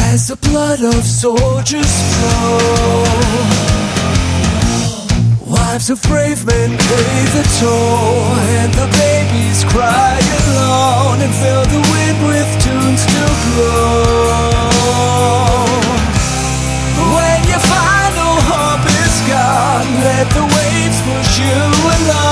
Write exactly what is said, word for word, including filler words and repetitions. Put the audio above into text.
as the blood of soldiers flow. Wives of brave men pay the toll, and the babies cry alone and fill the wind with tunes to blow. When your final hope is gone, let the waves push you along.